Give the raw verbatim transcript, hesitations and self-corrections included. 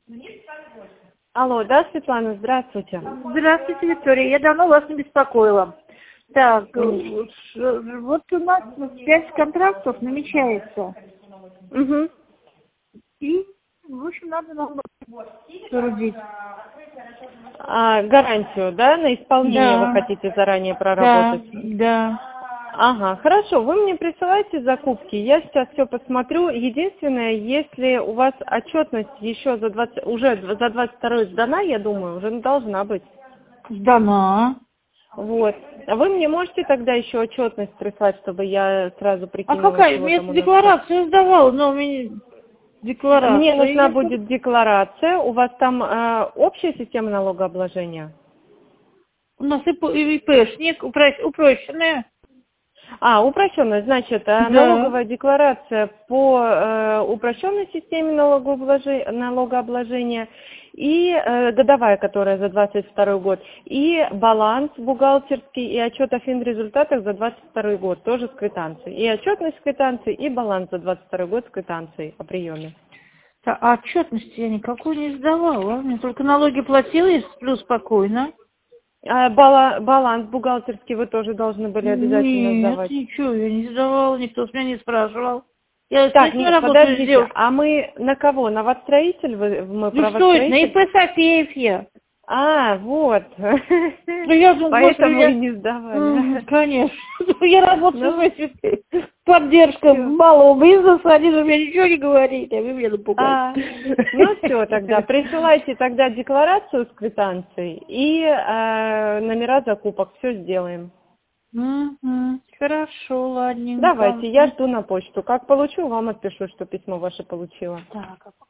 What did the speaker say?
Алло, да, Светлана, здравствуйте. Здравствуйте, Виктория. Я давно вас не беспокоила. Так, э, вот у нас пять контрактов намечается. Угу. И, в общем, надо нам соорудить. А, гарантию, да, на исполнение Да, вы хотите заранее да, проработать? да. Ага, хорошо, вы мне присылаете закупки, я сейчас все посмотрю. Единственное, если у вас отчетность еще за двадцать, уже за двадцать второй сдана, я думаю, уже должна быть. Сдана. Вот. А вы мне можете тогда еще отчетность прислать, чтобы я сразу А прикинула, какая? чего Я там у нас? декларацию сдавала, но у меня Мне декларация. нужна Я... будет декларация. У вас там э, общая система налогообложения? У нас и п- и ИПшник упро- упрощенная. А, упрощенная, значит, э, Да. налоговая декларация по э, упрощенной системе налогообложи- налогообложения и э, годовая, которая за двадцать второй год, и баланс бухгалтерский, и отчет о финрезультатах за двадцать второй год, тоже с квитанцией. И отчетность с квитанцией, и баланс за двадцать второй год с квитанцией о приеме. Да, а отчетности я никакой не сдавала. Я только налоги платила и сплю спокойно. А бала- баланс бухгалтерский вы тоже должны были обязательно Нет, сдавать. ничего, я не сдавала, никто с меня не спрашивал. Я с Так, этим нет, работаю с подождите, девушкой. а мы на кого? На ватстроитель? Вы- Мы Ну про что это, на ватстроитель? ИП Софеев я. А, вот. Ну я думаю, господи, Поэтому и я... не сдавали. Мгм, конечно. Ну, я работаю Ну, в этой поддержка все. малого бизнеса, они же мне ничего не говорите, а вы меня напугаете. А, ну все тогда. Присылайте тогда декларацию с квитанцией и э, номера закупок. Все сделаем. Мгм, хорошо, ладненько. Давайте, я жду на почту. Как получу, вам отпишу, что письмо ваше получила. Так, а